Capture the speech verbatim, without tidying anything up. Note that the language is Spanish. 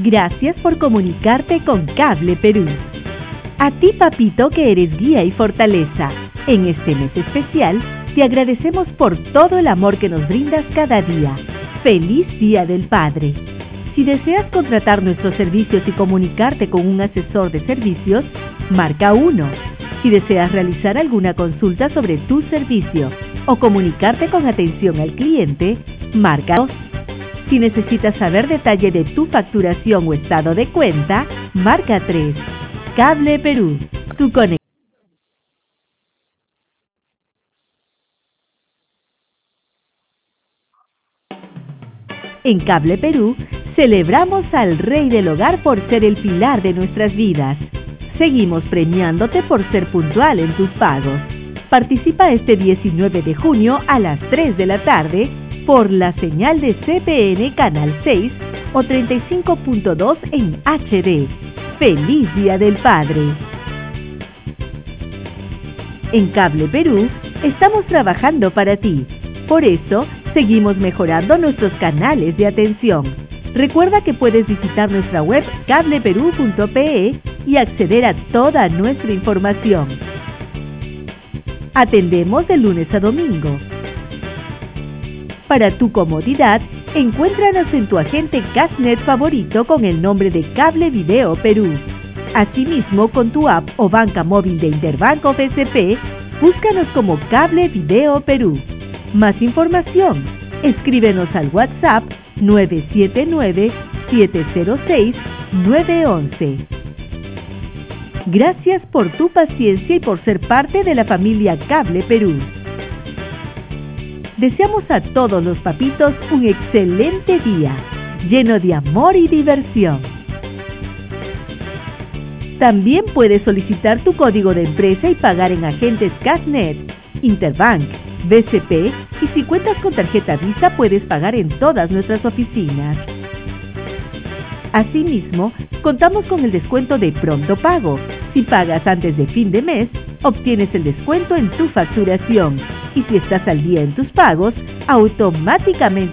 Gracias por comunicarte con Cable Perú. A ti, papito, que eres guía y fortaleza, en este mes especial te agradecemos por todo el amor que nos brindas cada día. ¡Feliz Día del Padre! Si deseas contratar nuestros servicios y comunicarte con un asesor de servicios, marca uno. Si deseas realizar alguna consulta sobre tu servicio o comunicarte con atención al cliente, marca dos. Si necesitas saber detalle de tu facturación o estado de cuenta, marca tres. Cable Perú, tu conexión. En Cable Perú, celebramos al Rey del Hogar por ser el pilar de nuestras vidas. Seguimos premiándote por ser puntual en tus pagos. Participa este diecinueve de junio a las tres de la tarde por la señal de C P N Canal seis o treinta y cinco punto dos en H D. ¡Feliz Día del Padre! En Cable Perú, estamos trabajando para ti. Por eso, seguimos mejorando nuestros canales de atención. Recuerda que puedes visitar nuestra web cable perú punto pe y acceder a toda nuestra información. Atendemos de lunes a domingo. Para tu comodidad, encuéntranos en tu agente Cashnet favorito con el nombre de Cable Video Perú. Asimismo, con tu app o banca móvil de Interbank o B C P, búscanos como Cable Video Perú. Más información, escríbenos al WhatsApp nueve siete nueve, siete cero seis, nueve uno uno. Gracias por tu paciencia y por ser parte de la familia Cable Perú. Deseamos a todos los papitos un excelente día, lleno de amor y diversión. También puedes solicitar tu código de empresa y pagar en agentes Cashnet, Interbank, B C P y si cuentas con tarjeta Visa puedes pagar en todas nuestras oficinas. Asimismo, contamos con el descuento de Pronto Pago. Si pagas antes de fin de mes, obtienes el descuento en tu facturación. Y si estás al día en tus pagos, automáticamente